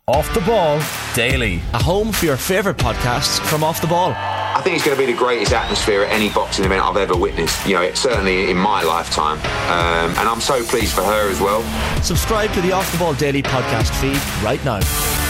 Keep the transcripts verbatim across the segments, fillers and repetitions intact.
Off the Ball Daily. A home for your favourite podcasts from Off the Ball. I think it's going to be the greatest atmosphere at any boxing event I've ever witnessed, you know, it, certainly in my lifetime. Um, and I'm so pleased for her as well. Subscribe to the Off the Ball Daily podcast feed right now.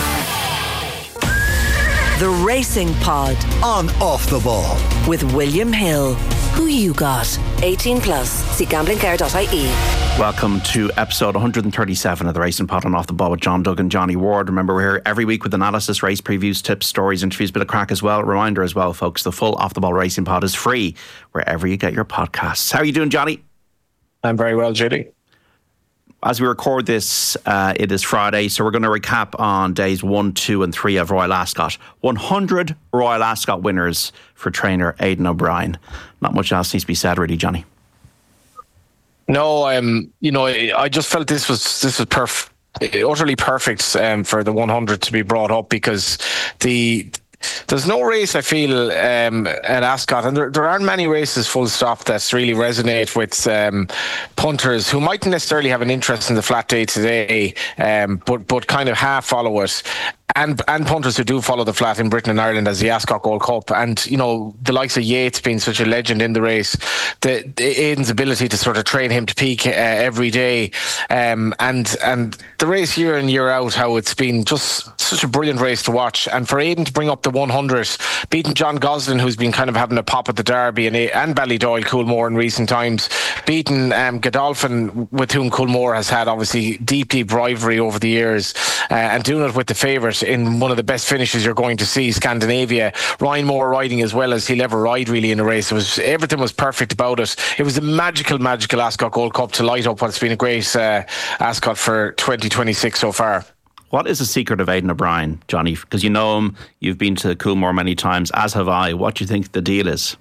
The Racing Pod on Off the Ball with William Hill. Who you got? eighteen plus. See gambling care dot I E. Welcome to episode one hundred thirty-seven of the Racing Pod on Off the Ball with John Duggan, Johnny Ward. Remember, we're here every week with analysis, race previews, tips, stories, interviews, bit of crack as well. Reminder as well, folks, the full Off the Ball Racing Pod is free wherever you get your podcasts. How are you doing, Johnny? I'm very well, Judy. As we record this, uh, it is Friday, so we're going to recap on days one, two and three of Royal Ascot. one hundred Royal Ascot winners for trainer Aidan O'Brien. Not much else needs to be said, really, Johnny. No, um, you know, I just felt this was this was perfect, utterly perfect um, for the one hundred to be brought up, because the there's no race I feel um, at Ascot, and there, there aren't many races full stop that really resonate with um, punters who mightn't necessarily have an interest in the flat day today, um, but but kind of half follow it. And and punters who do follow the flat in Britain and Ireland as the Ascot Gold Cup. And, you know, the likes of Yates being such a legend in the race, the, the Aidan's ability to sort of train him to peak uh, every day. Um, and and the race year in, year out, how it's been just such a brilliant race to watch. And for Aidan to bring up the one hundred, beating John Gosling, who's been kind of having a pop at the Derby, and, and Ballydoyle Coolmore in recent times, beating um, Godolphin, with whom Coolmore has had obviously deep, deep rivalry over the years, uh, and doing it with the favourite in one of the best finishes you're going to see, Scandinavia. Ryan Moore riding as well as he'll ever ride really in a race. It was everything was perfect about it. It was a magical, magical Ascot Gold Cup to light up what's been a great uh, Ascot for twenty twenty-six so far. What is the secret of Aidan O'Brien, Johnny? Because you know him, you've been to Coolmore many times, as have I. What do you think the deal is?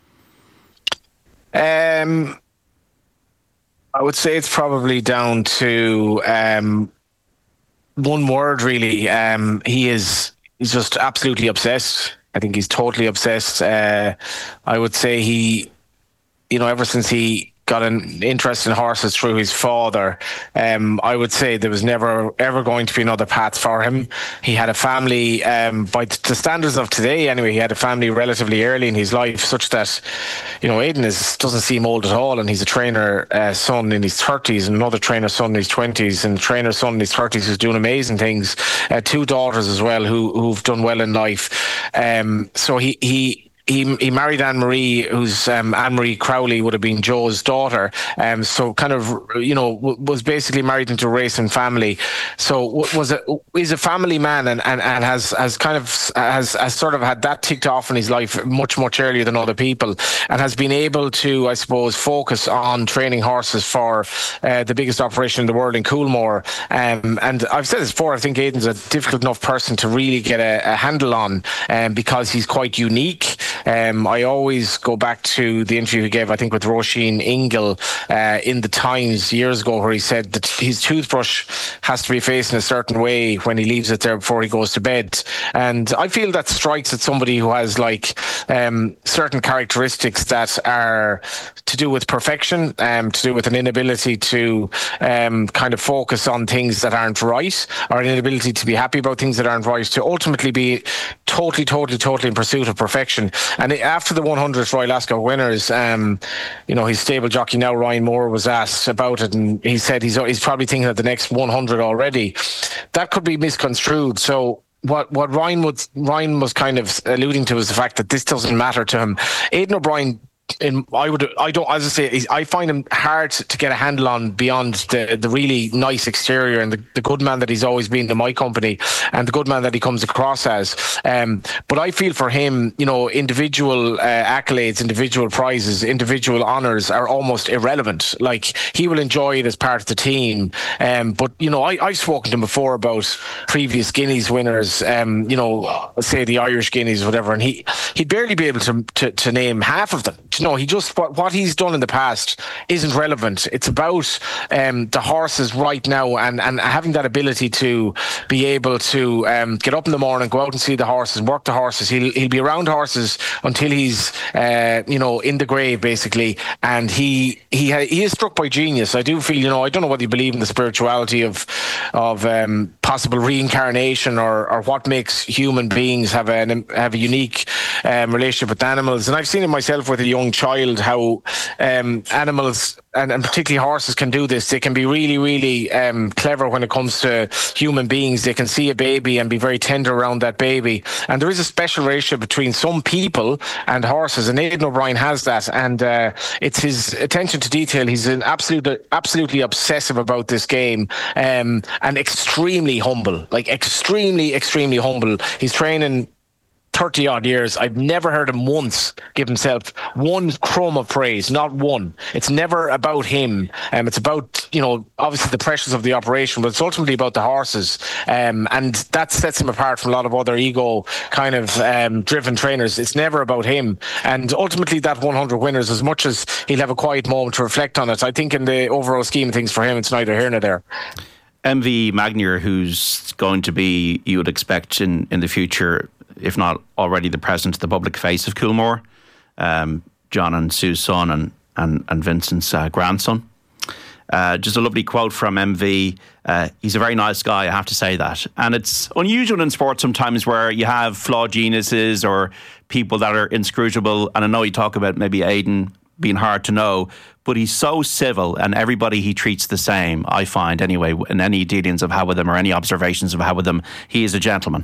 Um, I would say it's probably down to um, one word, really. Um, he is he's just absolutely obsessed. I think he's totally obsessed. Uh, I would say he, you know, ever since he got an interest in horses through his father, um, I would say there was never ever going to be another path for him. He had a family, um, by the standards of today anyway, he had a family relatively early in his life, such that, you know, Aidan is, doesn't seem old at all, and he's a trainer uh, son in his thirties, and another trainer son in his twenties, and a trainer son in his thirties who's doing amazing things. Uh, two daughters as well who, who've done well in life. Um, so he... he He, he married Anne-Marie, who's um, Anne-Marie Crowley would have been Joe's daughter. Um, so kind of, you know, w- was basically married into a racing family. So w- was a, is a family man, and, and, and has, has kind of, has, has sort of had that ticked off in his life much, much earlier than other people, and has been able to, I suppose, focus on training horses for uh, the biggest operation in the world in Coolmore. Um, and I've said this before, I think Aidan's a difficult enough person to really get a, a handle on, um, because he's quite unique. Um, I always go back to the interview he gave, I think, with Roisin Ingle uh, in the Times years ago, where he said that his toothbrush has to be facing a certain way when he leaves it there before he goes to bed. And I feel that strikes at somebody who has like um, certain characteristics that are to do with perfection, um, to do with an inability to um, kind of focus on things that aren't right, or an inability to be happy about things that aren't right, to ultimately be totally, totally, totally in pursuit of perfection. And after the one hundredth Royal Ascot winners, um, you know, his stable jockey now, Ryan Moore, was asked about it, and he said he's he's probably thinking of the next one hundred already. That could be misconstrued. So what what Ryan would Ryan was kind of alluding to is the fact that this doesn't matter to him. Aidan O'Brien, in, I would, I don't, as I say, I find him hard to get a handle on beyond the the really nice exterior and the, the good man that he's always been to my company, and the good man that he comes across as. Um, but I feel for him, you know, individual uh, accolades, individual prizes, individual honours are almost irrelevant. Like, he will enjoy it as part of the team. Um, but you know, I, I've spoken to him before about previous Guineas winners. Um, you know, say the Irish Guineas, whatever, and he he'd barely be able to to, to name half of them. you know, he just what, what he's done in the past isn't relevant. It's about um, the horses right now, and, and having that ability to be able to um, get up in the morning, go out and see the horses, work the horses. He'll he'll be around horses until he's uh, you know in the grave basically. And he he ha- he is struck by genius. I do feel, you know, I don't know whether you believe in the spirituality of of um, possible reincarnation or or what makes human beings have a have a unique um, relationship with animals. And I've seen it myself with a young child, how um, animals and, and particularly horses can do this. They can be really, really um, clever when it comes to human beings. They can see a baby and be very tender around that baby. And there is a special relationship between some people and horses, and Aidan O'Brien has that. And uh, it's his attention to detail. He's an absolute, absolutely obsessive about this game, um, and extremely humble, like extremely, extremely humble. He's training thirty odd years. I've never heard him once give himself one crumb of praise, not one. It's never about him. Um, it's about, you know, obviously the pressures of the operation, but it's ultimately about the horses. Um, and that sets him apart from a lot of other ego kind of um, driven trainers. It's never about him. And ultimately that one hundred winners, as much as he'll have a quiet moment to reflect on it, I think in the overall scheme of things for him, it's neither here nor there. M V Magnier, who's going to be, you would expect in, in the future, if not already the present, the public face of Coolmore, um, John and Sue's son and, and, and Vincent's uh, grandson. Uh, just a lovely quote from M V. Uh, he's a very nice guy, I have to say that. And it's unusual in sport sometimes where you have flawed geniuses or people that are inscrutable. And I know you talk about maybe Aidan being hard to know, but he's so civil and everybody he treats the same, I find anyway, in any dealings I've had with him or any observations I've had with him. He is a gentleman.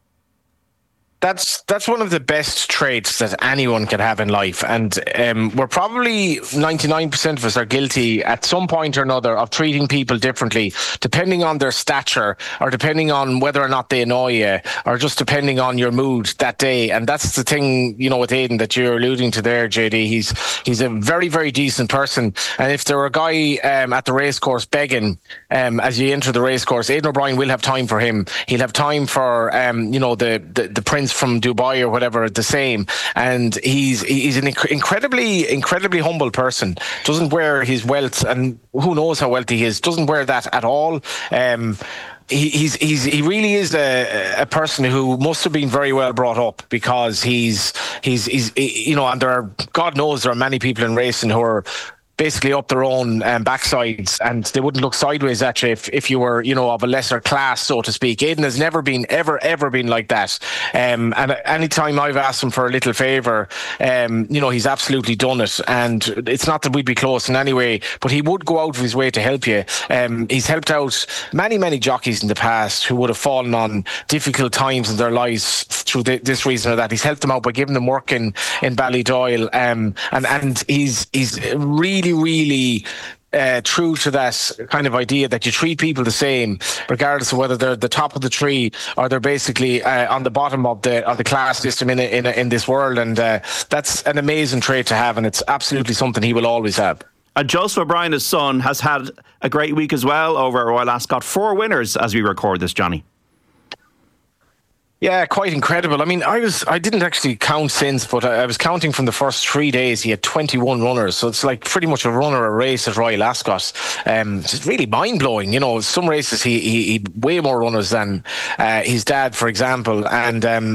That's that's one of the best traits that anyone can have in life, and um, we're probably ninety-nine percent of us are guilty at some point or another of treating people differently, depending on their stature or depending on whether or not they annoy you, or just depending on your mood that day. And that's the thing, you know, with Aidan that you're alluding to there, J D. He's he's a very, very decent person, and if there were a guy um, at the racecourse begging um, as you enter the racecourse, Aidan O'Brien will have time for him. He'll have time for um, you know the, the the prince from Dubai or whatever, the same. And he's he's an inc- incredibly incredibly humble person. Doesn't wear his wealth, and who knows how wealthy he is, doesn't wear that at all. um He, he's he's he really is a, a person who must have been very well brought up, because he's he's he's you know, and there are, God knows, there are many people in racing who are basically up their own um, backsides, and they wouldn't look sideways at you if, if you were, you know, of a lesser class, so to speak. Aidan has never been, ever, ever been like that. Um, and any time I've asked him for a little favour, um, you know, he's absolutely done it. And it's not that we'd be close in any way, but he would go out of his way to help you. Um, he's helped out many, many jockeys in the past who would have fallen on difficult times in their lives through th- this reason or that. He's helped them out by giving them work in, in Ballydoyle. Um, and, and he's, he's really, really uh, true to that kind of idea that you treat people the same, regardless of whether they're at the top of the tree or they're basically uh, on the bottom of the of the class system in a, in, a, in this world. And uh, that's an amazing trait to have, and it's absolutely something he will always have. And Joseph O'Brien, his son, has had a great week as well over at Royal Ascot. Four winners as we record this, Johnny. Yeah, quite incredible. I mean, I was I didn't actually count since, but I, I was counting from the first three days. He had twenty-one runners, so it's like pretty much a runner a race at Royal Ascot. Um, it's really mind blowing. You know, some races he he, he way more runners than uh, his dad, for example, and. Um,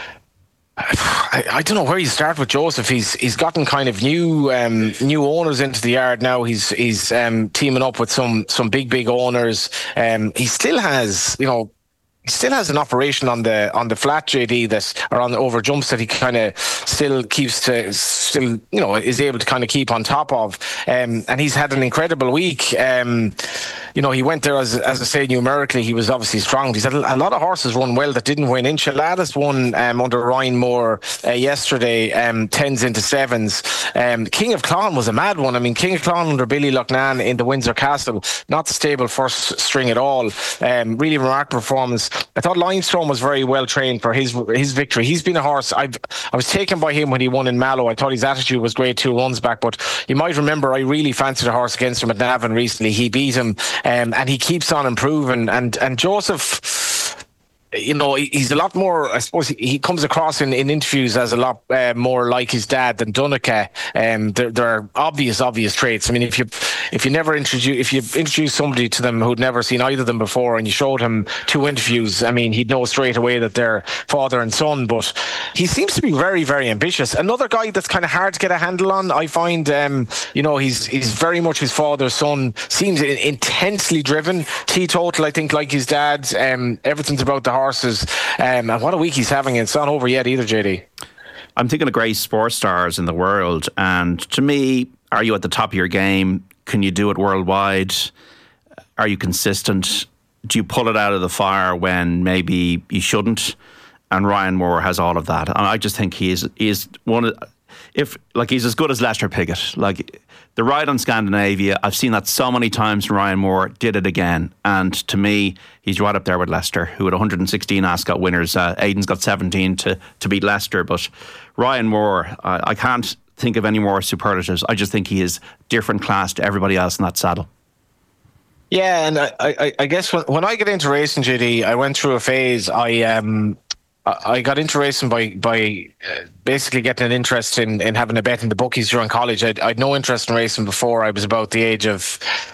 I, I don't know where you start with Joseph. He's he's gotten kind of new um, new owners into the yard now. He's he's um, teaming up with some some big big owners. Um, he still has, you know. He still has an operation on the on the flat, J D, that or on the over jumps that he kind of still keeps to still you know is able to kind of keep on top of, um, and he's had an incredible week. Um, you know, he went there as as I say, numerically he was obviously strong. He's had a lot of horses run well that didn't win. Enchiladas won um, under Ryan Moore uh, yesterday, um, tens into sevens. Um, King of Clon was a mad one. I mean, King of Clon under Billy Loughnane in the Windsor Castle, not the stable first string at all. Um, really remarkable performance. I thought Limestone was very well trained for his his victory. He's been a horse. I've I was taken by him when he won in Mallow. I thought his attitude was great two runs back, but you might remember I really fancied a horse against him at Navan recently. He beat him, um, and he keeps on improving. And and Joseph, you know, he's a lot more, I suppose, he comes across in, in interviews as a lot uh, more like his dad than Donncha. Um, there, there are obvious, obvious traits. I mean, if you if you never introduce, if you introduce somebody to them who'd never seen either of them before and you showed him two interviews, I mean, he'd know straight away that they're father and son. But he seems to be very, very ambitious. Another guy that's kind of hard to get a handle on, I find, um, you know, he's he's very much his father's son, seems intensely driven, teetotal, I think, like his dad. Um, everything's about the horses, um, and what a week he's having. It's not over yet either, J D. I'm thinking of great sports stars in the world, and to me, are you at the top of your game? Can you do it worldwide? Are you consistent? Do you pull it out of the fire when maybe you shouldn't? And Ryan Moore has all of that. And I just think he is, he is one of, if like he's as good as Lester Piggott. Like the ride on Scandinavia, I've seen that so many times from Ryan Moore, did it again. And to me, he's right up there with Leicester, who had one hundred sixteen Ascot winners. Uh, Aidan's got seventeen to, to beat Leicester. But Ryan Moore, I, I can't think of any more superlatives. I just think he is different class to everybody else in that saddle. Yeah, and I, I, I guess when, when I get into racing, J D, I went through a phase. I um. I got into racing by by uh, basically getting an interest in, in having a bet in the bookies during college. I'd, I'd no interest in racing before I was about the age of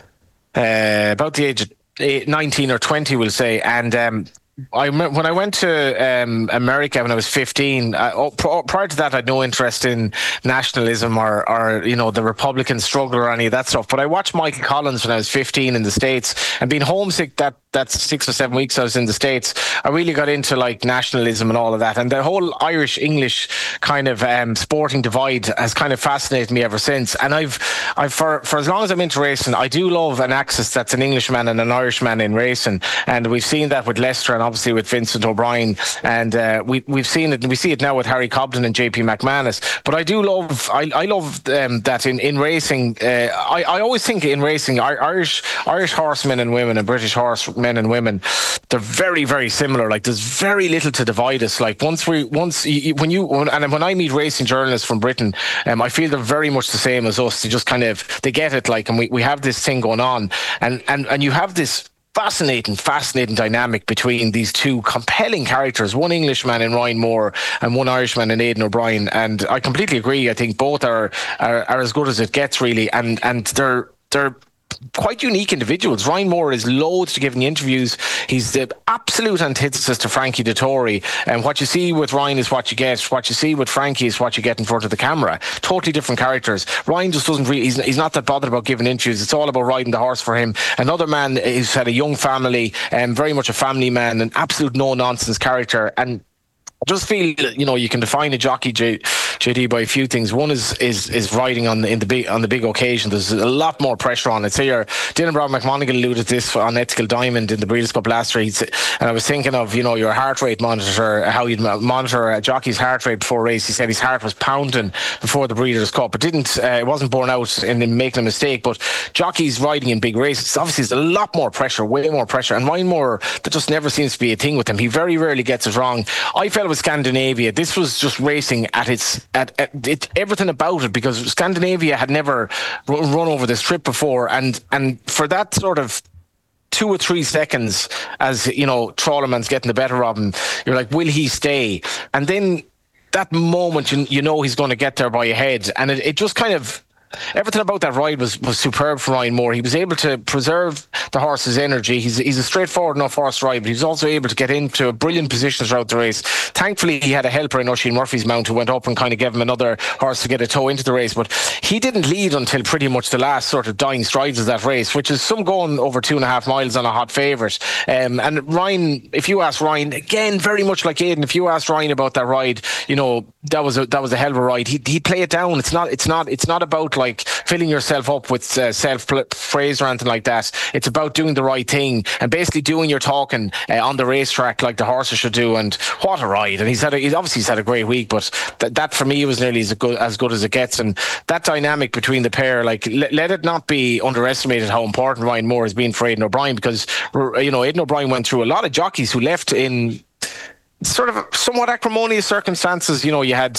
uh, about the age of eight, nineteen or twenty, we'll say. And um, I when I went to um, America when I was fifteen. Uh, oh, prior to that, I had no interest in nationalism or, or you know the Republican struggle or any of that stuff. But I watched Michael Collins when I was fifteen in the States, and being homesick that. That's six or seven weeks I was in the States, I really got into like nationalism and all of that. And the whole Irish-English kind of um, sporting divide has kind of fascinated me ever since. And I've, I've for, for as long as I'm into racing, I do love an axis that's an Englishman and an Irishman in racing. And we've seen that with Leicester and obviously with Vincent O'Brien. And uh, we, we've seen it, and we see it now with Harry Cobden and J P McManus. But I do love, I, I love um, that in, in racing, uh, I, I always think in racing, Irish, Irish horsemen and women and British horsemen men and women, they're very, very similar. Like there's very little to divide us. Like once we, once you, when you, when, and when I meet racing journalists from Britain, um, I feel they're very much the same as us. They just kind of, they get it. Like, and we, we have this thing going on, and and and you have this fascinating, fascinating dynamic between these two compelling characters, one Englishman in Ryan Moore and one Irishman in Aidan O'Brien. And I completely agree. I think both are are, are as good as it gets, really, and and they're they're. quite unique individuals. Ryan Moore is loath to giving interviews. He's the absolute antithesis to Frankie Dettori. And what you see with Ryan is what you get. What you see with Frankie is what you get in front of the camera. Totally different characters. Ryan just doesn't really, he's, he's not that bothered about giving interviews. It's all about riding the horse for him. Another man who's had a young family, and um, very much a family man, an absolute no-nonsense character. And I just feel, you know, you can define a jockey, J, JD, by a few things. One is is is riding on the in the big on the big occasion. There's a lot more pressure on it. So you're Dylan Brown McMonaghan alluded to this on Ethical Diamond in the Breeders' Cup last year. And I was thinking of, you know, your heart rate monitor, how you'd monitor a jockey's heart rate before a race. He said his heart was pounding before the Breeders' Cup. It didn't. Uh, it wasn't borne out in, in making a mistake. But jockeys riding in big races, obviously, there's a lot more pressure, way more pressure. And Ryan Moore, that just never seems to be a thing with him. He very rarely gets it wrong. I felt with Scandinavia, this was just racing at its at, at it, everything about it, because Scandinavia had never run, run over this trip before, and and for that sort of two or three seconds, as you know, Trawlerman's getting the better of him, you're like, will he stay? And then that moment, you, you know he's going to get there by a head, and it, it just kind of. Everything about that ride was, was superb for Ryan Moore. He was able to preserve the horse's energy. He's he's a straightforward enough horse ride, but he was also able to get into a brilliant position throughout the race. Thankfully, he had a helper in Oisin Murphy's mount who went up and kind of gave him another horse to get a toe into the race. But he didn't lead until pretty much the last sort of dying strides of that race, which is some going over two and a half miles on a hot favourite. Um, and Ryan, if you ask Ryan, again, very much like Aidan, if you asked Ryan about that ride, you know, that was a that was a hell of a ride. He he'd play it down. It's not it's not it's not about like filling yourself up with uh, self-praise or anything like that. It's about doing the right thing and basically doing your talking uh, on the racetrack like the horses should do. And what a ride! And he's had a, he's obviously he's had a great week, but th- that for me was nearly as good as good as it gets. And that dynamic between the pair, like l- let it not be underestimated how important Ryan Moore has been for Aidan O'Brien, because you know Aidan O'Brien went through a lot of jockeys who left in sort of somewhat acrimonious circumstances. You know, you had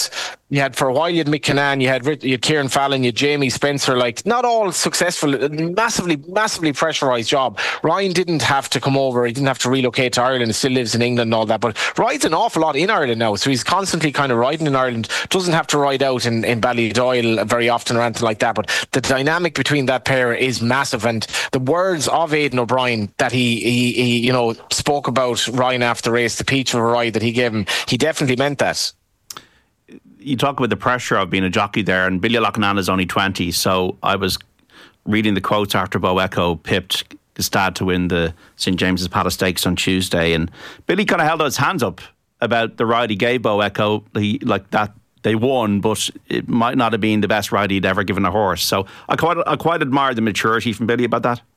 you had for a while, you had Mick Kinnan, you had, you had Kieran Fallon, you had Jamie Spencer, like not all successful, massively, massively pressurised job. Ryan didn't have to come over, he didn't have to relocate to Ireland, he still lives in England and all that, but rides an awful lot in Ireland now, so he's constantly kind of riding in Ireland, doesn't have to ride out in, in Ballydoyle very often or anything like that, but the dynamic between that pair is massive, and the words of Aidan O'Brien that he, he, he you know, spoke about Ryan after the race, the peach of a ride that he gave him, he definitely meant that. You talk about the pressure of being a jockey there, and Billy Loughnane is only twenty, so I was reading the quotes after Bo Echo pipped Gstaad to win the Saint James's Palace Stakes on Tuesday, and Billy kind of held his hands up about the ride he gave Bo Echo. He, like that, they won, but it might not have been the best ride he'd ever given a horse. So I quite, I quite admire the maturity from Billy about that.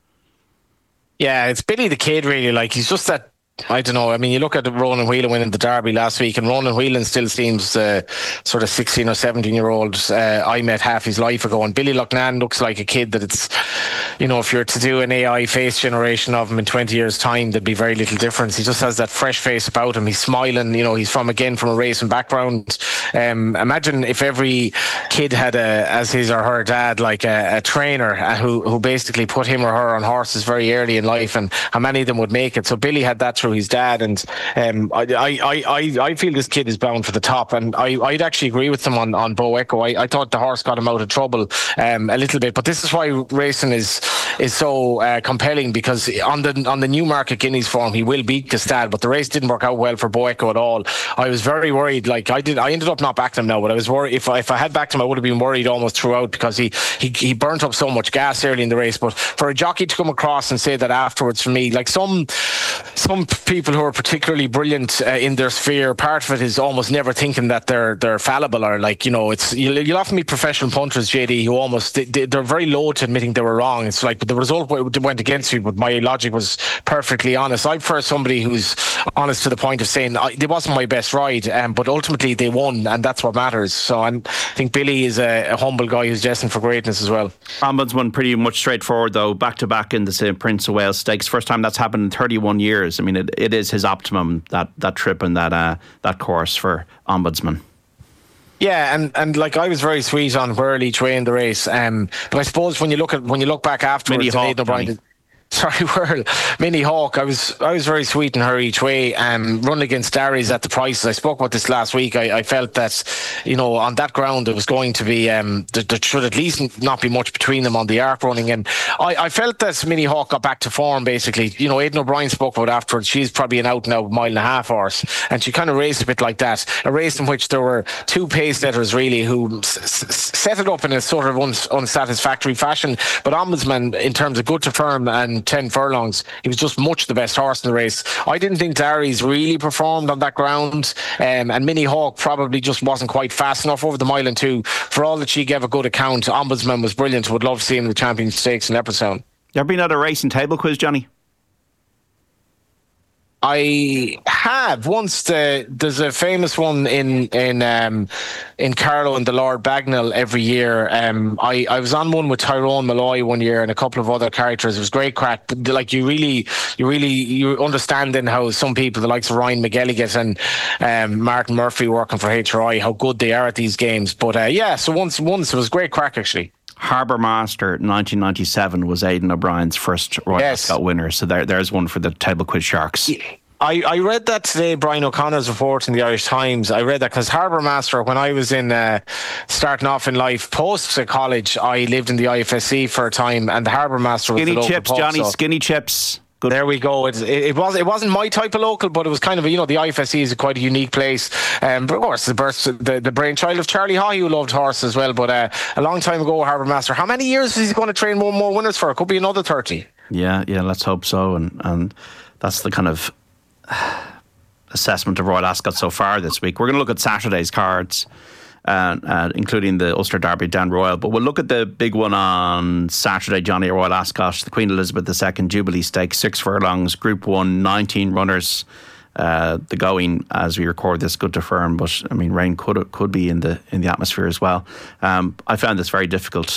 Yeah, it's Billy the Kid, really. Like, he's just that, I don't know. I mean, you look at Ronan Whelan winning the Derby last week, and Ronan Whelan still seems uh, sort of sixteen or seventeen year old uh, I met half his life ago. And Billy Loughnane looks like a kid that it's, you know, if you're to do an A I face generation of him in twenty years' time, there'd be very little difference. He just has that fresh face about him. He's smiling. You know, he's from again from a racing background. Um, imagine if every kid had a, as his or her dad, like a, a trainer who who basically put him or her on horses very early in life, and how many of them would make it. So Billy had that through his dad, and um, I, I, I, I feel this kid is bound for the top, and I, I'd actually agree with them on, on Bo Echo. I, I thought the horse got him out of trouble um, a little bit, but this is why racing is is so uh, compelling, because on the on the Newmarket Guineas form he will beat Gstaad, but the race didn't work out well for Bo Echo at all. I was very worried. Like I did, I ended up not backing him now, but I was worried if I, if I had backed him, I would have been worried almost throughout, because he, he he burnt up so much gas early in the race. But for a jockey to come across and say that afterwards, for me, like some some people who are particularly brilliant uh, in their sphere, part of it is almost never thinking that they're they're fallible, or like, you know, it's you'll, you'll often meet professional punters, J D, who almost they, they're very low to admitting they were wrong. It's like, but the result went against me, but my logic was perfectly honest. I prefer somebody who's honest to the point of saying I, it wasn't my best ride, um, but ultimately they won, and that's what matters. So and I think Billy is a, a humble guy who's destined for greatness as well. Ombudsman, pretty much straightforward though, back to back in the Saint Prince of Wales Stakes, first time that's happened in thirty-one years. I mean, it, it is his optimum, that that trip and that uh, that course for Ombudsman. Yeah, and, and like I was very sweet on Whirl each way in the race, um, but I suppose when you look at when you look back afterwards, Aidan O'Brien. Sorry, Whirl, Minnie Hawk. I was I was very sweet in her each way. Um, run against Darry's at the prices. I spoke about this last week. I, I felt that, you know, on that ground there was going to be um, there, there should at least not be much between them on the arc running. And I, I felt that Minnie Hawk got back to form basically. You know, Aidan O'Brien spoke about afterwards. She's probably an out and out mile and a half horse, and she kind of raced a bit like that. A race in which there were two pace setters really who s- s- set it up in a sort of uns- unsatisfactory fashion. But Ombudsman, in terms of good to firm and ten furlongs, he was just much the best horse in the race. I didn't think Darry's really performed on that ground, um, and Minnie Hawk probably just wasn't quite fast enough over the mile and two. For all that she gave a good account, Ombudsman was brilliant. Would love to see him in the Champion Stakes in Leopardstown. You ever been at a racing table quiz, Johnny? I have once. The, there's a famous one in in um, in Carlow and the Lord Bagnall every year. Um, I, I was on one with Tyrone Malloy one year and a couple of other characters. It was great crack. But like you really, you really, you understanding how some people, the likes of Ryan McElligott and um, Martin Murphy working for H R I, how good they are at these games. But uh, yeah, so once once it was great crack actually. Harbour Master nineteen ninety-seven was Aidan O'Brien's first Royal yes. Ascot winner, so there, there's one for the Table Quiz Sharks. I, I read that today, Brian O'Connor's report in the Irish Times. I read that because Harbour Master, when I was in uh, starting off in life post college, I lived in the I F S C for a time, and the Harbour Master was skinny the local chips, pub, Johnny, so. skinny chips. Good. There we go. It, it, it was it wasn't my type of local, but it was kind of a, you know, the I F S C is a quite a unique place. Um, but of course, the birth, the, the brainchild of Charlie Haughey, who loved horses as well. But uh, a long time ago, Harbour Master. How many years is he going to train more more winners for? It could be another thirty. Yeah, yeah. Let's hope so. And and that's the kind of assessment of Royal Ascot so far this week. We're going to look at Saturday's cards, uh, uh, including the Ulster Derby down Royal. But we'll look at the big one on Saturday, Johnny, at Royal Ascot, the Queen Elizabeth the Second Jubilee Stakes, six furlongs, Group One, nineteen runners. Uh, the going as we record this, good to firm, but I mean rain could could be in the in the atmosphere as well. Um, I found this very difficult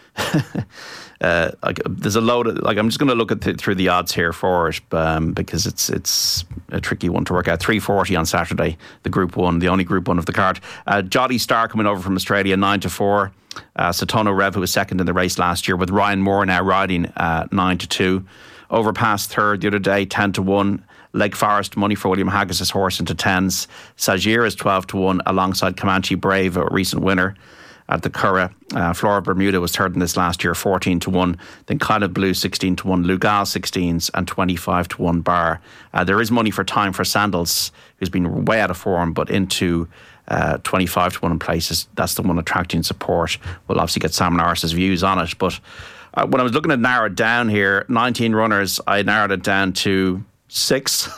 uh, like, there's a load of, like, I'm just going to look at th- through the odds here for it um, because it's it's a tricky one to work out. three forty on Saturday, the Group One, the only Group One of the card. Uh, Jolly Star coming over from Australia, nine to four. Uh, Satono Rev, who was second in the race last year, with Ryan Moore now riding uh, nine to two. Overpass third the other day, ten to one. Lake Forest, money for William Haggis's horse into tens. Sagir is twelve to one alongside Comanche Brave, a recent winner at the Curragh. Uh, Flora Bermuda was third in this last year, fourteen to one. Then Kind of Blue, sixteen to one. Lugal, sixteens, and twenty-five to one Bar. Uh, there is money for Time for Sandals, who's been way out of form, but into uh, twenty-five to one in places. That's the one attracting support. We'll obviously get Sam Norris's views on it. But uh, when I was looking to narrow it down here, nineteen runners, I narrowed it down to six.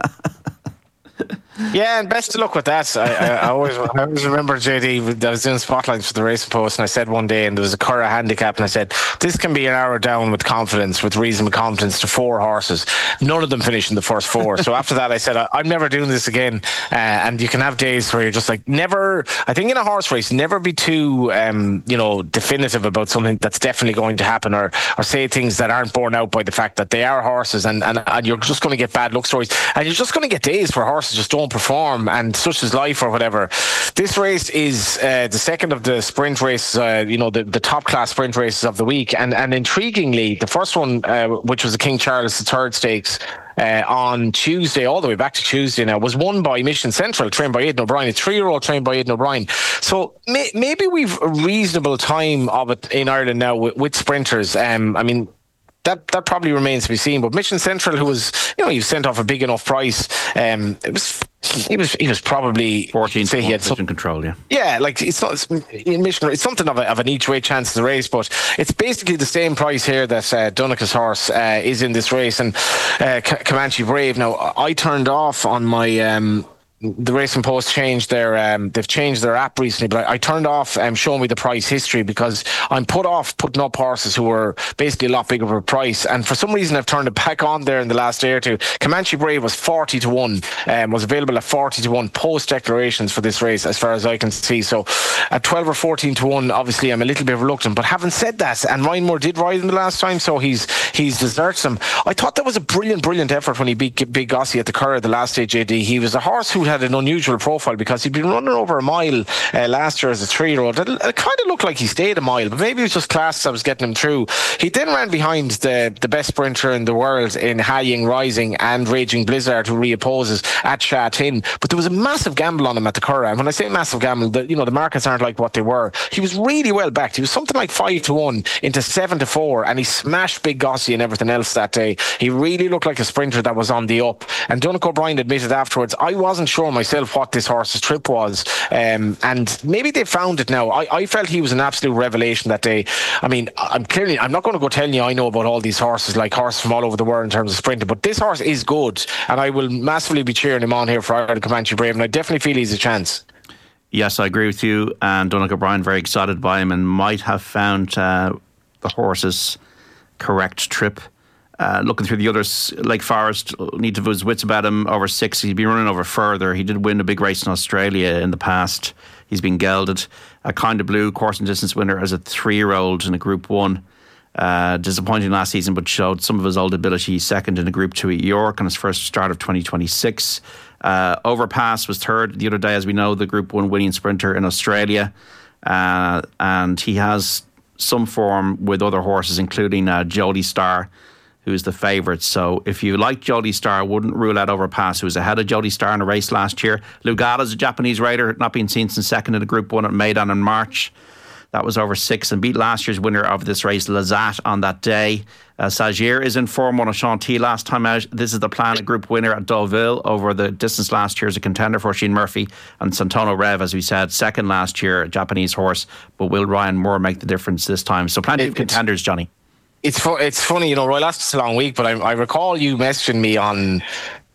Yeah, and best of luck with that. I, I, I always I always remember, J D, I was doing spotlights for the Racing Post, and I said one day, and there was a Curragh handicap, and I said, this can be narrowed down with confidence, with reasonable confidence, to four horses. None of them finish in the first four. So after that, I said, I, I'm never doing this again. Uh, and you can have days where you're just like, never, I think in a horse race, never be too, um, you know, definitive about something that's definitely going to happen, or or say things that aren't borne out by the fact that they are horses, and, and, and you're just going to get bad luck stories. And you're just going to get days where horses just don't perform, and such is life, or whatever. This race is uh, the second of the sprint races, uh, you know, the, the top class sprint races of the week, and and intriguingly, the first one, uh, which was the King Charles the Third Stakes, Uh, on Tuesday, all the way back to Tuesday now, was won by Mission Central, trained by Aidan O'Brien, a three-year-old trained by Aidan O'Brien. So may, maybe we've a reasonable time of it in Ireland now with, with sprinters. Um, I mean, that that probably remains to be seen. But Mission Central, who was, you know, he was sent off a big enough price, um, it was he was he was probably fourteen. Say he had some control. Yeah, yeah, like it's not it's, in Mission. It's something of, a, of an each way chance of the race, but it's basically the same price here that uh, Dunica's horse uh, is in this race, and uh, Comanche Brave. Now, I turned off on my. Um, The Racing Post changed their, um, they've changed their app recently, but I, I turned off um, showing me the price history, because I'm put off putting up horses who were basically a lot bigger of a price. And for some reason, I've turned it back on there in the last day or two. Comanche Brave was forty to one, um, was available at forty to one post declarations for this race, as far as I can see. So at twelve or fourteen to one, obviously, I'm a little bit reluctant. But having said that, and Ryan Moore did ride him the last time, so he's he's deserts him. I thought that was a brilliant, brilliant effort when he beat Big Gossie at the Curragh the last day, J D. He was a horse who had an unusual profile, because he'd been running over a mile uh, last year as a three-year-old. It, it kind of looked like he stayed a mile, but maybe it was just class that was getting him through. He then ran behind the, the best sprinter in the world in Haying Rising and Raging Blizzard, who reopposes at Sha Tin. But there was a massive gamble on him at the Curragh. And when I say massive gamble, the, you know, the markets aren't like what they were. He was really well backed. He was something like five to one into seven to four, and he smashed Big Gossie and everything else that day. He really looked like a sprinter that was on the up. And Dunic O'Brien admitted afterwards, I wasn't sure myself what this horse's trip was, um, and maybe they found it now. I, I felt he was an absolute revelation that day. I mean, I'm clearly I'm not going to go telling you I know about all these horses, like horses from all over the world in terms of sprinting, but this horse is good, and I will massively be cheering him on here for Ireland Comanche Brave, and I definitely feel he's a chance. Yes, I agree with you, and Dunic O'Brien very excited by him, and might have found uh, the horse's correct trip. Uh, looking through the others, Lake Forest, need to have his wits about him over six. He'd be running over further. He did win a big race in Australia in the past. He's been gelded. A Kind of Blue, course and distance winner as a three-year-old in a Group One. Uh, disappointing last season, but showed some of his old ability. Second in a Group Two at York on his first start of twenty twenty-six. Uh, Overpass was third the other day, as we know, the Group One winning sprinter in Australia. Uh, and he has some form with other horses, including uh, Jolly Star, who's the favourite. So if you like Jolly Star, I wouldn't rule out Overpass, who was ahead of Jolly Star in a race last year. Lugada's a Japanese rider, not been seen since second in the Group One at Maidan in March. That was over six, and beat last year's winner of this race, Lazat, on that day. Uh, Sagir is in form, won a Shanty last time out. This is the Planet Group winner at Deauville over the distance last year as a contender for Sheen Murphy. And Santano Rev, as we said, second last year, a Japanese horse. But will Ryan Moore make the difference this time? So plenty it, of contenders, Johnny. It's fu- it's funny, you know, Roy, last it's a long week, but I, I recall you messaging me on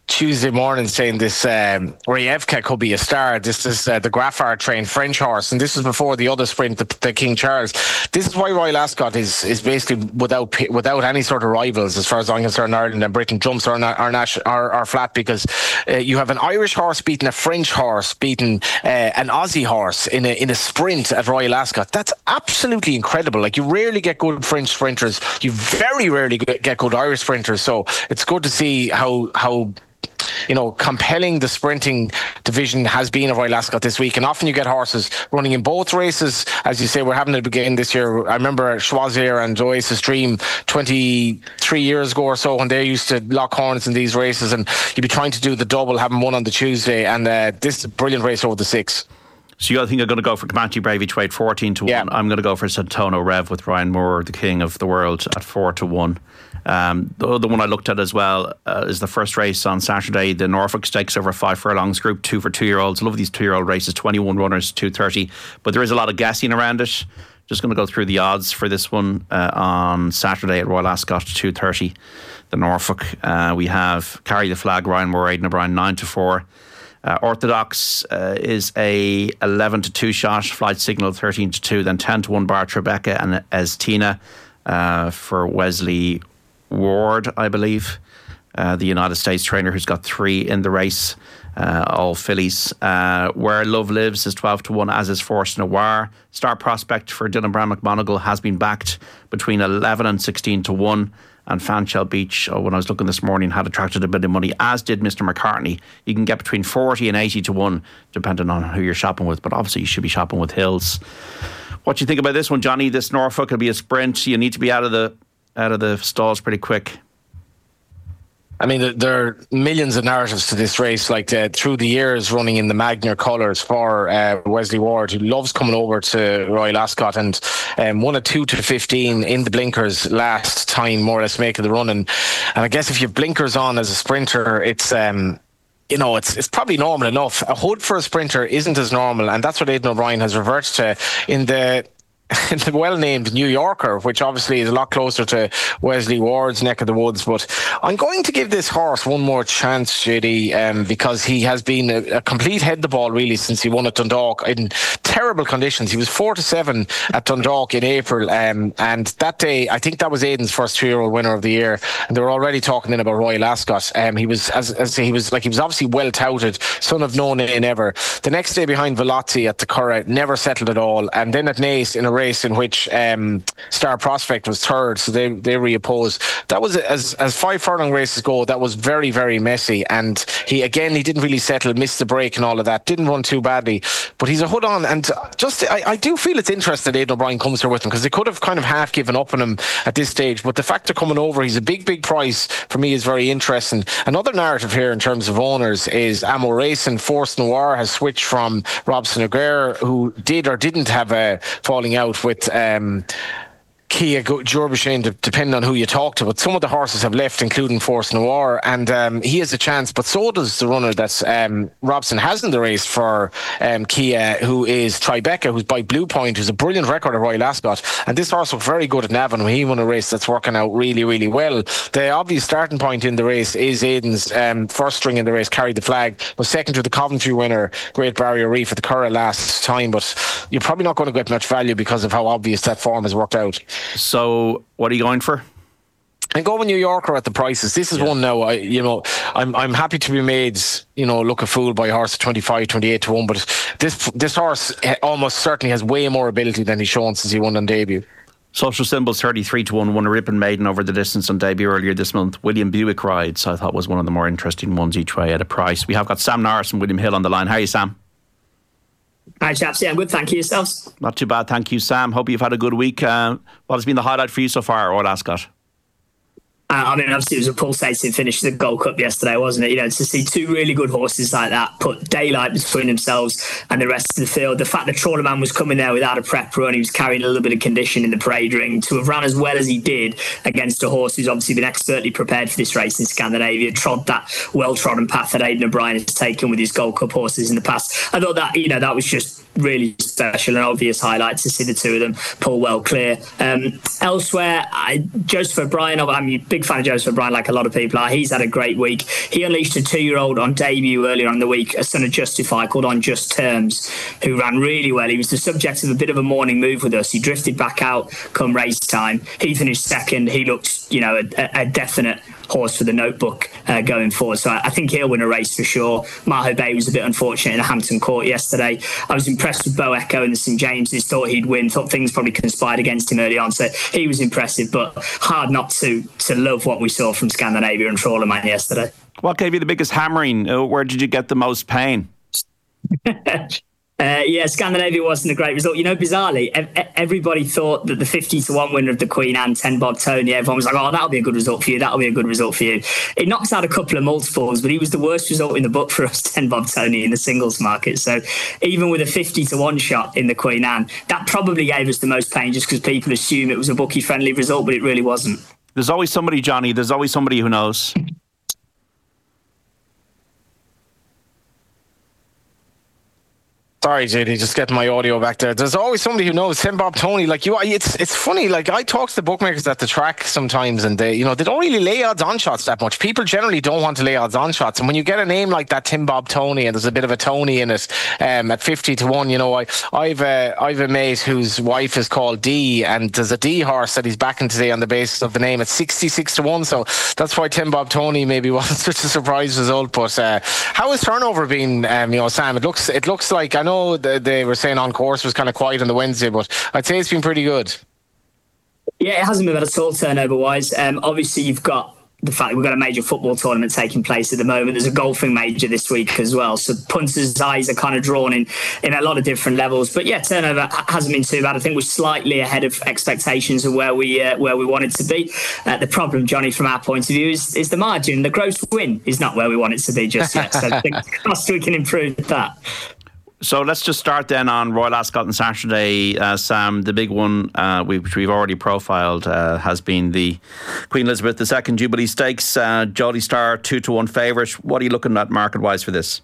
Tuesday morning saying this um, Rayevka could be a star. This is uh, the Graffard trained French horse, and this is before the other sprint, the, the King Charles. This is why Royal Ascot is is basically without without any sort of rivals as far as I'm concerned. Ireland and Britain jumps are not, are, not, are, are flat because uh, you have an Irish horse beating a French horse beating uh, an Aussie horse in a in a sprint at Royal Ascot. That's absolutely incredible. Like, you rarely get good French sprinters. You very rarely get good Irish sprinters. So it's good to see how how. you know, compelling the sprinting division has been at Royal Ascot this week. And often you get horses running in both races. As you say, we're having it again this year. I remember Choisier and Oasis Dream twenty-three years ago or so when they used to lock horns in these races, and you'd be trying to do the double, having one on the Tuesday. And uh, this is a brilliant race over the six. So you think I'm going to go for Comanche Brave each way at fourteen to yeah. one. I'm going to go for Santono Rev with Ryan Moore, the king of the world, at four to one. Um, the other one I looked at as well uh, is the first race on Saturday, the Norfolk Stakes over five furlongs, Group two for two-year-olds. I love these two-year-old races, twenty-one runners, two thirty. But there is a lot of guessing around it. Just going to go through the odds for this one uh, on Saturday at Royal Ascot, two thirty. The Norfolk. Uh, we have Carry the Flag, Ryan Moore, Aidan O'Brien, nine to four. Uh, Orthodox uh, is a eleven to two shot. Flight Signal, thirteen to two. Then ten to one Bar Tribeca and Estina uh, for Wesley Ward, I believe, uh, the United States trainer who's got three in the race, uh, all fillies. Uh, Where Love Lives is twelve to one, as is Force Noir. Star Prospect for Dylan Brown McMonagle has been backed between eleven and sixteen to one. And Fanshell Beach, oh, when I was looking this morning, had attracted a bit of money, as did Mister McCartney. You can get between forty and eighty to one, depending on who you're shopping with. But obviously, you should be shopping with Hills. What do you think about this one, Johnny? This Norfolk will be a sprint. You need to be out of the out of the stalls pretty quick. I mean, there are millions of narratives to this race, like uh, through the years running in the Magnier colours for uh, Wesley Ward, who loves coming over to Royal Ascot, and um, won a two to fifteen in the blinkers last time, more or less making the run. And, and I guess if you have blinkers on as a sprinter, it's... Um, you know, it's it's probably normal enough. A hood for a sprinter isn't as normal, and that's what Aidan O'Brien has reverted to in the in the well-named New Yorker, which obviously is a lot closer to Wesley Ward's neck of the woods. But I'm going to give this horse one more chance, J D, um, because he has been a, a complete head the ball really since he won at Dundalk in terrible conditions. He was four to seven at Dundalk in April, um, and that day I think that was Aidan's first two-year-old winner of the year, and they were already talking then about Royal Ascot. Um, he was as, as he was like he was obviously well touted, son of no name ever. The next day behind Velozzi at the Curragh, never settled at all, and then at Naas in a race in which um, Star Prospect was third, so they they reopposed. That was as as five furlong races go. That was very very messy, and he again he didn't really settle, missed the break and all of that. Didn't run too badly, but he's a hood on, and just I, I do feel it's interesting that Aidan O'Brien comes here with him, because they could have kind of half given up on him at this stage. But the fact of coming over, he's a big big price for me, is very interesting. Another narrative here in terms of owners is Amo Racing. Force Noir has switched from Robson O'Gare, who did or didn't have a falling out with Um, Kia Jorbashane, depending on who you talk to, but some of the horses have left, including Force Noir, and um, he has a chance, but so does the runner that um, Robson has in the race for um, Kia, who is Tribeca, who's by Blue Point, who's a brilliant record at Royal Ascot, and this horse looked very good at Navan when he won a race that's working out really really well. The obvious starting point in the race is Aidan's um, first string in the race, Carry the Flag, was second to the Coventry winner, Great Barrier Reef, at the Curragh last time, but you're probably not going to get much value because of how obvious that form has worked out. So what are you going for? And go with New Yorker at the prices. This is yeah. one now. I, you know, I'm I'm happy to be made, you know, look a fool by a horse at twenty-five, twenty-eight to one. But this this horse almost certainly has way more ability than he's shown since he won on debut. Social Symbols thirty-three to one, won a Ripon Maiden over the distance on debut earlier this month. William Buick rides, I thought, was one of the more interesting ones each way at a price. We have got Sam Norris and William Hill on the line. How are you, Sam? Hi, chaps. Yeah, I'm good. Thank you. Yourselves? Not too bad. Thank you, Sam. Hope you've had a good week. Uh, what has been the highlight for you so far, Royal Ascot? Uh, I mean, obviously, it was a pulsating finish to the Gold Cup yesterday, wasn't it? You know, to see two really good horses like that put daylight between themselves and the rest of the field. The fact that Trawlerman was coming there without a prep run, he was carrying a little bit of condition in the parade ring, to have run as well as he did against a horse who's obviously been expertly prepared for this race in Scandinavia, trod that well-trodden path that Aidan O'Brien has taken with his Gold Cup horses in the past. I thought that, you know, that was just really special, an obvious highlight to see the two of them pull well clear. Um, elsewhere, I, Joseph O'Brien, I'm a big fan of Joseph O'Brien, like a lot of people are. He's had a great week. He unleashed a two-year-old on debut earlier in the week, a son of Justify called On Just Terms, who ran really well. He was the subject of a bit of a morning move with us. He drifted back out come race time. He finished second. He looked, you know, a, a definite horse for the notebook uh, going forward. So I, I think he'll win a race for sure. Maho Bay was a bit unfortunate in the Hampton Court yesterday. I was impressed with Bo Echo in the St James's. Thought he'd win. Thought things probably conspired against him early on. So he was impressive, but hard not to to love what we saw from Scandinavia and Trawlerman yesterday. What gave you the biggest hammering? Uh, where did you get the most pain? Uh, yeah, Scandinavia wasn't a great result. You know, bizarrely, ev- everybody thought that the fifty to one winner of the Queen Anne, ten Bob Tony, everyone was like, oh, that'll be a good result for you. That'll be a good result for you. It knocks out a couple of multiples, but he was the worst result in the book for us, ten Bob Tony, in the singles market. So even with a fifty to one shot in the Queen Anne, that probably gave us the most pain just because people assume it was a bookie-friendly result, but it really wasn't. There's always somebody, Johnny. There's always somebody who knows. Sorry, J D, just getting my audio back there. There's always somebody who knows. ten Bob Tony, like you, it's it's funny. Like I talk to the bookmakers at the track sometimes, and they, you know, they don't really lay odds on shots that much. People generally don't want to lay odds on shots, and when you get a name like that, Tim Bob Tony, and there's a bit of a Tony in it, um, at fifty to one, you know, I, I've a, I've a mate whose wife is called D, and there's a D horse that he's backing today on the basis of the name at sixty-six to one. So that's why Tim Bob Tony maybe wasn't such a surprise result. But uh, how has turnover been, um, you know, Sam? It looks, it looks like, I know they, they were saying on course was kind of quiet on the Wednesday, but I'd say it's been pretty good. Yeah, it hasn't been bad at all turnover wise. Um, obviously, you've got the fact that we've got a major football tournament taking place at the moment. There's a golfing major this week as well. So punters' eyes are kind of drawn in in a lot of different levels. But yeah, turnover hasn't been too bad. I think we're slightly ahead of expectations of where we uh, where we wanted to be. Uh, the problem, Johnny, from our point of view, is, is the margin. The gross win is not where we want it to be just yet. So I think we can improve that. So let's just start then on Royal Ascot on Saturday, uh, Sam. The big one, uh, which we've already profiled, uh, has been the Queen Elizabeth the Second Jubilee Stakes. Uh, Jolly Star, two to one favourite. What are you looking at market-wise for this?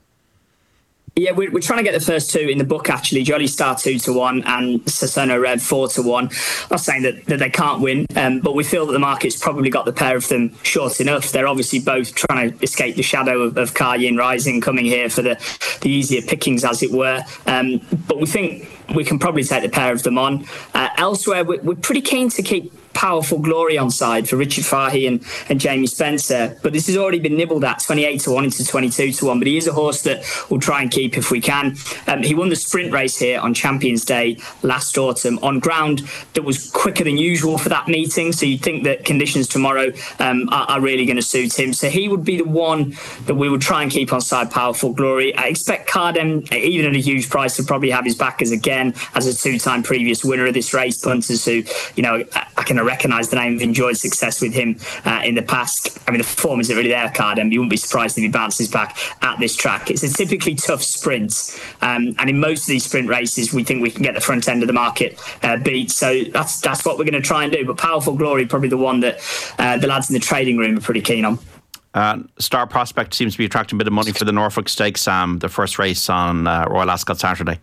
Yeah, we're, we're trying to get the first two in the book, actually. Jolly Star two to one and Sasono Red four to one. I'm not saying that, that they can't win, um, but we feel that the market's probably got the pair of them short enough. They're obviously both trying to escape the shadow of, of Ka Yin Rising, coming here for the, the easier pickings, as it were. Um, but we think we can probably take the pair of them on. Uh, elsewhere, we're, we're pretty keen to keep Powerful Glory on side for Richard Fahey and, and Jamie Spencer, but this has already been nibbled at twenty-eight to one into twenty-two to one, but he is a horse that we'll try and keep if we can. Um, he won the sprint race here on Champions Day last autumn on ground that was quicker than usual for that meeting, so you'd think that conditions tomorrow um, are, are really going to suit him, so he would be the one that we would try and keep on side Powerful Glory. I expect Cardem, even at a huge price, to probably have his backers again as a two-time previous winner of this race. Punters who, you know, I, I can recognise that I've enjoyed success with him uh, in the past. I mean, the form isn't really there, Cardem. You wouldn't be surprised if he bounces back at this track. It's a typically tough sprint, um, and in most of these sprint races, we think we can get the front end of the market uh, beat. So that's that's what we're going to try and do. But Powerful Glory, probably the one that uh, the lads in the trading room are pretty keen on. Uh, Star Prospect seems to be attracting a bit of money for the Norfolk Stakes, Sam, the first race on uh, Royal Ascot Saturday.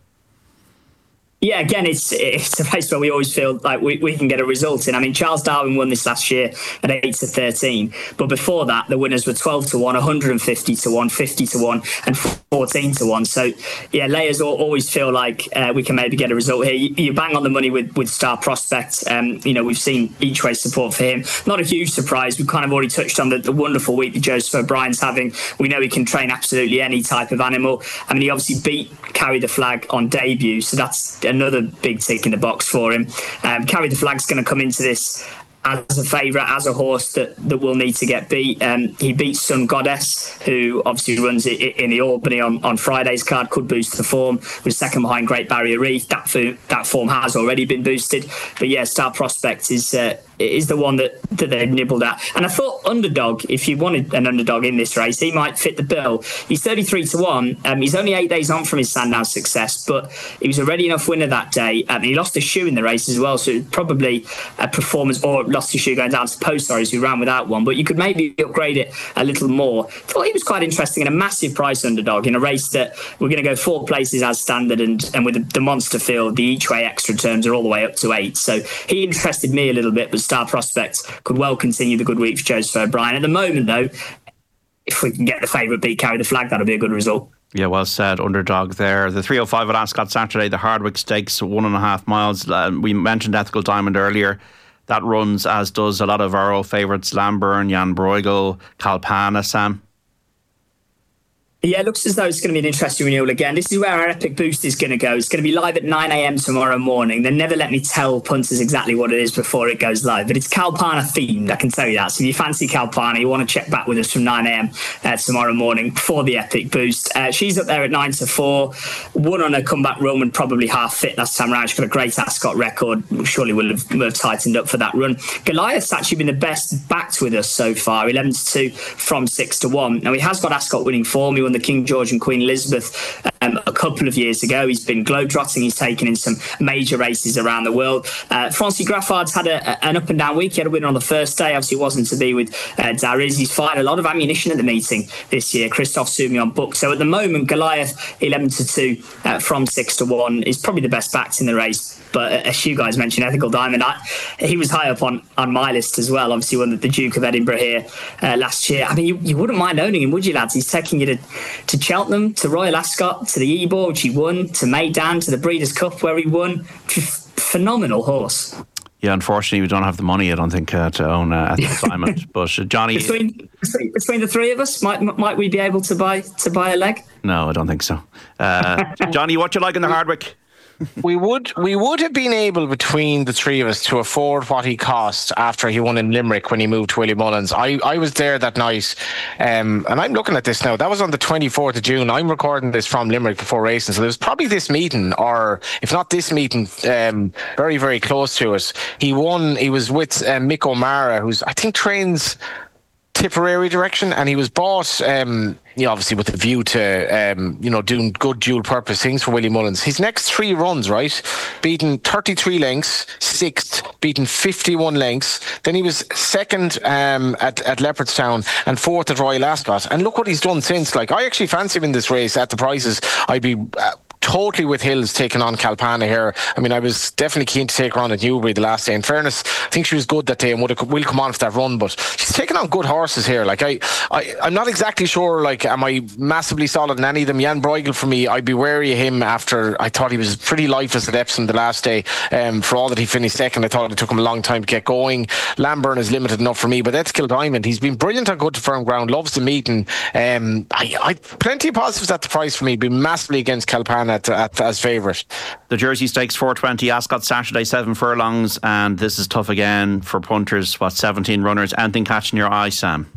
Yeah, again, it's it's a race where we always feel like we, we can get a result in. I mean, Charles Darwin won this last year at eight to thirteen, but before that, the winners were twelve to one, one hundred fifty to one, fifty to one, and fourteen to one. So, yeah, layers always feel like uh, we can maybe get a result here. You, you bang on the money with, with Star Prospect. Um, you know, we've seen each way support for him. Not a huge surprise. We've kind of already touched on the, the wonderful week that Joseph O'Brien's having. We know he can train absolutely any type of animal. I mean, he obviously beat Carry the Flag on debut, so that's another big tick in the box for him. Um, Carry the Flag's going to come into this as a favourite, as a horse that, that will need to get beat. Um, he beats Sun Goddess, who obviously runs it in the Albany on, on Friday's card, could boost the form. Was second behind Great Barrier Reef. That, fo- that form has already been boosted. But yeah, Star Prospect is uh, is the one that, that they've nibbled at. And I thought Underdog, if you wanted an underdog in this race, he might fit the bill. He's thirty-three to one. Um, he's only eight days on from his Sandown success, but he was a ready enough winner that day. Um, he lost a shoe in the race as well, so probably a performance, or lost a shoe going down to the post, sorry, so he ran without one. But you could maybe upgrade it a little more. Thought he was quite interesting and a massive price underdog in a race that we're going to go four places as standard, and, and with the, the monster field, the each way extra terms are all the way up to eight. So he interested me a little bit, but Star Prospect could well continue the good week for Joseph O'Brien. At the moment, though, if we can get the favourite beat, carry the flag, that'll be a good result. Yeah, well said, underdog there. The three oh five at Ascot Saturday, the Hardwick Stakes, one and a half miles. Uh, we mentioned Ethical Diamond earlier. That runs, as does a lot of our old favourites, Lamburn, Jan Bruegel, Kalpana, Sam. Yeah, it looks as though it's going to be an interesting renewal again. This is where our Epic Boost is going to go. It's going to be live at nine a.m. tomorrow morning. They never let me tell punters exactly what it is before it goes live, but it's Kalpana themed, I can tell you that. So if you fancy Kalpana, you want to check back with us from nine a.m. Uh, tomorrow morning for the Epic Boost. Uh, she's up there at nine to four. Won on a comeback run and probably half fit last time around. She's got a great Ascot record. Surely will have, will have tightened up for that run. Goliath's actually been the best backed with us so far, eleven to two from six to one. Now, he has got Ascot winning form. He won the King George and Queen Elizabeth um, a couple of years ago. He's been globetrotting. He's taken in some major races around the world. Uh, Francis Graffard's had a, a, an up and down week. He had a win on the first day. Obviously, it wasn't to be with uh, Dariz. He's fired a lot of ammunition at the meeting this year. Christophe Soumillon booked. So at the moment, Goliath eleven to two uh, from six to one is probably the best backed in the race. But uh, as you guys mentioned, Ethical Diamond, I, he was high up on, on my list as well. Obviously, won the Duke of Edinburgh here uh, last year. I mean, you, you wouldn't mind owning him, would you, lads? He's taking you to, to Cheltenham, to Royal Ascot, to the Ebor, which he won, to Meydan, to the Breeders' Cup, where he won. Phenomenal horse. Yeah, unfortunately, we don't have the money, I don't think, uh, to own uh, Ethical Diamond. But uh, Johnny, between, between the three of us, might might we be able to buy to buy a leg? No, I don't think so. Uh, Johnny, what you like in the Hardwick? we would we would have been able, between the three of us, to afford what he cost after he won in Limerick when he moved to Willie Mullins. I, I was there that night, um, and I'm looking at this now. That was on the twenty-fourth of June. I'm recording this from Limerick before racing, so there was probably this meeting, or if not this meeting, um, very, very close to it. He won, he was with um, Mick O'Mara, who's, I think, trains Tipperary direction, and he was bought, um, you know, obviously with a view to, um, you know, doing good dual purpose things for Willie Mullins. His next three runs, right, beaten thirty-three lengths, sixth, beaten fifty-one lengths. Then he was second um, at, at Leopardstown and fourth at Royal Ascot. And look what he's done since. Like, I actually fancy him in this race at the prices. I'd be Uh, totally with Hills taking on Kalpana here. I mean, I was definitely keen to take her on at Newbury the last day. In fairness, I think she was good that day and would have, will come on for that run, but she's taking on good horses here. Like, I, I, I'm not exactly sure, like, am I massively solid in any of them? Jan Bruegel, for me, I'd be wary of him after I thought he was pretty lifeless at Epsom the last day. Um, for all that he finished second, I thought it took him a long time to get going. Lamburn is limited enough for me, but Ethical Diamond, he's been brilliant on good to firm ground, loves the meeting. Um, I, I plenty of positives at the price for me, be massively against Kalpana at, at, as favourite. The Jersey Stakes four twenty, Ascot Saturday, seven furlongs, and this is tough again for punters. What, seventeen runners? Anything catching your eye, Sam?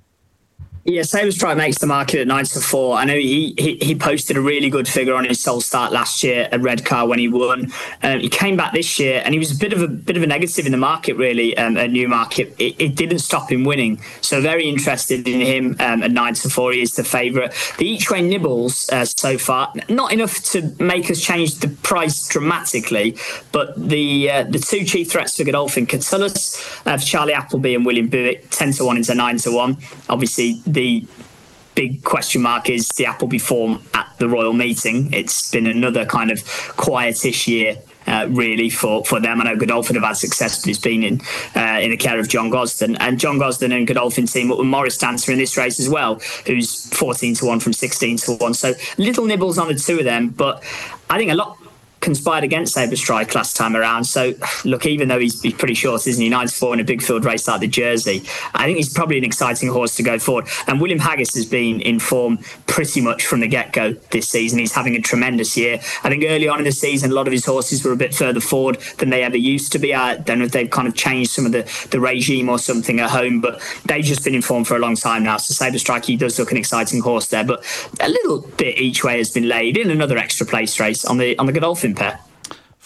Yeah, Sabres Strike makes the market at nine to four. I know he, he he posted a really good figure on his sole start last year at Redcar when he won. Um, he came back this year and he was a bit of a bit of a negative in the market, really, um, at Newmarket. It, it didn't stop him winning. So very interested in him um, at nine to four. He is the favourite. The each way nibbles uh, so far, not enough to make us change the price dramatically, but the uh, the two chief threats for Godolphin, Catullus, uh, for Charlie Appleby and William Buick, ten to one into nine to one. Obviously, the big question mark is the Appleby form at the Royal Meeting. It's been another kind of quietish year, uh, really, for, for them. I know Godolphin have had success, but it's been in uh, in the care of John Gosden. And John Gosden and Godolphin team up with Morris Dancer in this race as well, who's fourteen to one from sixteen to one. So little nibbles on the two of them, but I think a lot conspired against Sabres Strike last time around. So look, even though he's, he's pretty short, isn't he, nine to four in a big field race like the Jersey, I think he's probably an exciting horse to go forward. And William Haggis has been in form pretty much from the get-go this season. He's having a tremendous year. I think early on in the season, a lot of his horses were a bit further forward than they ever used to be. I don't know if they've kind of changed some of the, the regime or something at home, but they've just been in form for a long time now. So Sabres Strike, he does look an exciting horse there, but a little bit each way has been laid in another extra place race on the on the Godolphin pair.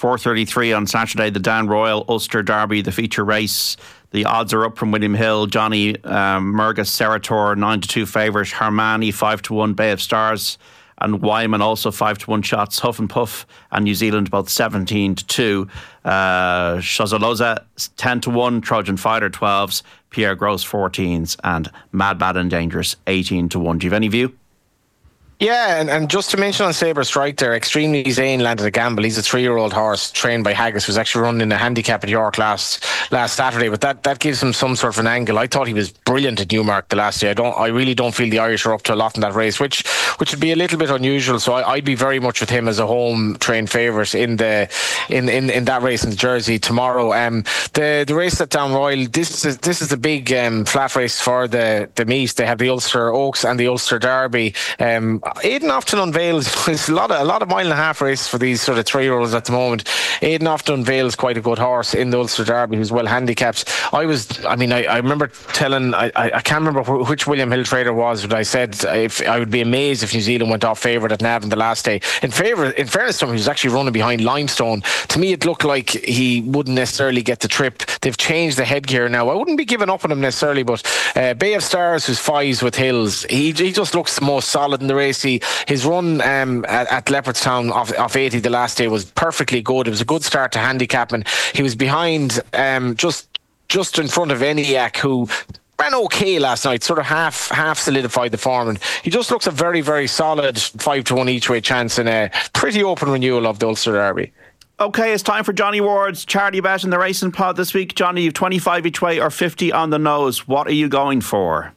four thirty-three on Saturday, the Down Royal Ulster Derby, the feature race. The odds are up from William Hill, Johnny um, Murgus, Serator, nine to two favourite, Hermione, five to one, Bay of Stars, and Wyman also five to one shots, Huff and Puff and New Zealand both seventeen to two. Uh, Shazaloza ten to one, Trojan Fighter twelves, Pierre Gross fourteens, and Mad Mad and Dangerous eighteen to one. Do you have any view? Yeah, and, and just to mention on Sabre Strike there, Extremely Zane landed a gamble. He's a three-year-old horse trained by Haggis, who's actually running in a handicap at York last last Saturday. But that, that gives him some sort of an angle. I thought he was brilliant at Newmark the last day. I don't, I really don't feel the Irish are up to a lot in that race, which which would be a little bit unusual. So I, I'd be very much with him as a home trained favourite in the in, in, in that race in Jersey tomorrow. Um, the the race at Down Royal, this is this is the big um, flat race for the the meet. They have the Ulster Oaks and the Ulster Derby. Um, Aidan often unveils it's a lot of a lot of mile and a half race for these sort of three year olds at the moment. Aidan often unveils quite a good horse in the Ulster Derby who's well handicapped. I was I mean I, I remember telling I, I, I can't remember which William Hill trader was, but I said if I would be amazed if New Zealand went off favourite at Navan the last day. In favour in fairness to him, he was actually running behind Limestone. To me it looked like he wouldn't necessarily get the trip. They've changed the headgear now. I wouldn't be giving up on him necessarily, but uh, Bay of Stars, who's fives with Hills, he he just looks the most solid in the race. He His run um, at, at Leopardstown off, off eighty the last day was perfectly good. It was a good start to handicap, and he was behind um, just just in front of ENIAC, who ran okay last night, sort of half half solidified the form, and he just looks a very, very solid five to one each way chance in a pretty open renewal of the Ulster Derby. Okay, it's time for Johnny Ward's charity bet in the Racing Pod this week. Johnny, you've twenty-five each way or fifty on the nose. What are you going for?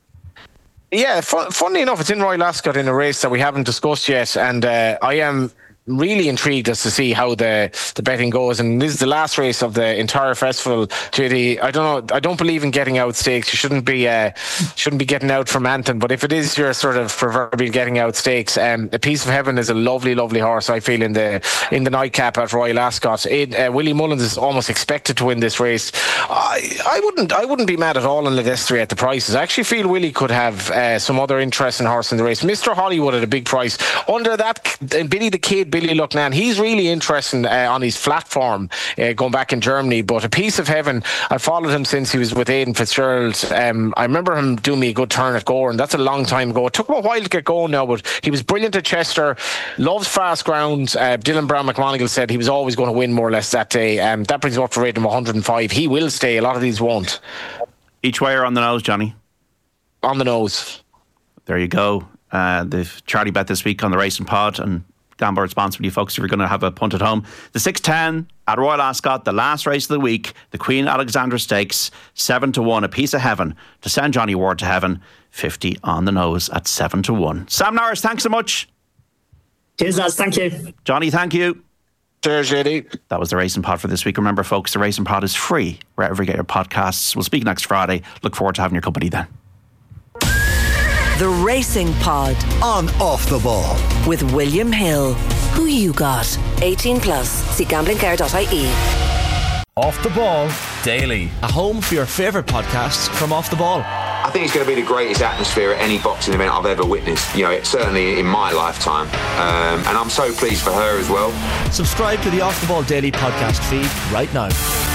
Yeah, fun, funnily enough, it's in Royal Ascot in a race that we haven't discussed yet, and uh, I am really intrigued as to see how the the betting goes. And this is the last race of the entire festival. J D, I don't know. I don't believe in getting out stakes. You shouldn't be uh, shouldn't be getting out from Anton. But if it is your sort of proverbial getting out stakes, um, A Piece of Heaven is a lovely, lovely horse. I feel in the in the nightcap at Royal Ascot. It, uh, Willie Mullins is almost expected to win this race. I, I wouldn't I wouldn't be mad at all on Ledestri at the prices. I actually feel Willie could have uh, some other interesting horse in the race. Mister Hollywood at a big price. Under that, uh, Billy the Kid, Billy Lucknan, he's really interesting uh, on his flat form uh, going back in Germany. But A Piece of Heaven, I followed him since he was with Aidan Fitzgerald. Um, I remember him doing me a good turn at Gore, and that's a long time ago. It took him a while to get going now, but he was brilliant at Chester, loves fast ground. Uh, Dylan Brown McMonigal said he was always going to win more or less that day. Um, that brings him up to rate of one hundred five. He will stay. A lot of these won't. Each way or on the nose, Johnny? On the nose. There you go. Uh, the charity bet this week on the Racing Pod, and Gambler responsible, you folks, if you're going to have a punt at home. The six ten at Royal Ascot, the last race of the week, the Queen Alexandra Stakes, seven to one, A Piece of Heaven to send Johnny Ward to heaven, fifty on the nose at seven to one. Sam Norris, thanks so much. Cheers, lads. Thank you. Johnny, thank you. Cheers, J D. That was the Racing Pod for this week. Remember, folks, the Racing Pod is free wherever you get your podcasts. We'll speak next Friday. Look forward to having your company then. The Racing Pod on Off the Ball with William Hill. Who you got? eighteen plus. See gambling care dot I E. Off the Ball Daily. A home for your favourite podcasts from Off the Ball. I think it's going to be the greatest atmosphere at any boxing event I've ever witnessed, you know, it, certainly in my lifetime. Um, and I'm so pleased for her as well. Subscribe to the Off the Ball Daily podcast feed right now.